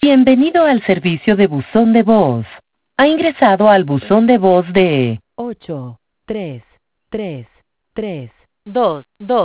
Bienvenido al servicio de buzón de voz. Ha ingresado al buzón de voz de 8 3 3 3 2 2.